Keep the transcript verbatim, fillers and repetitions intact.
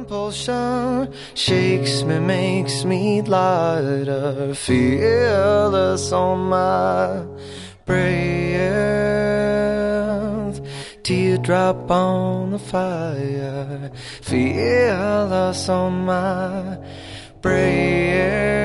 compulsion shakes me, makes me lighter, fearless on my breath, teardrop on the fire, fearless on my breath.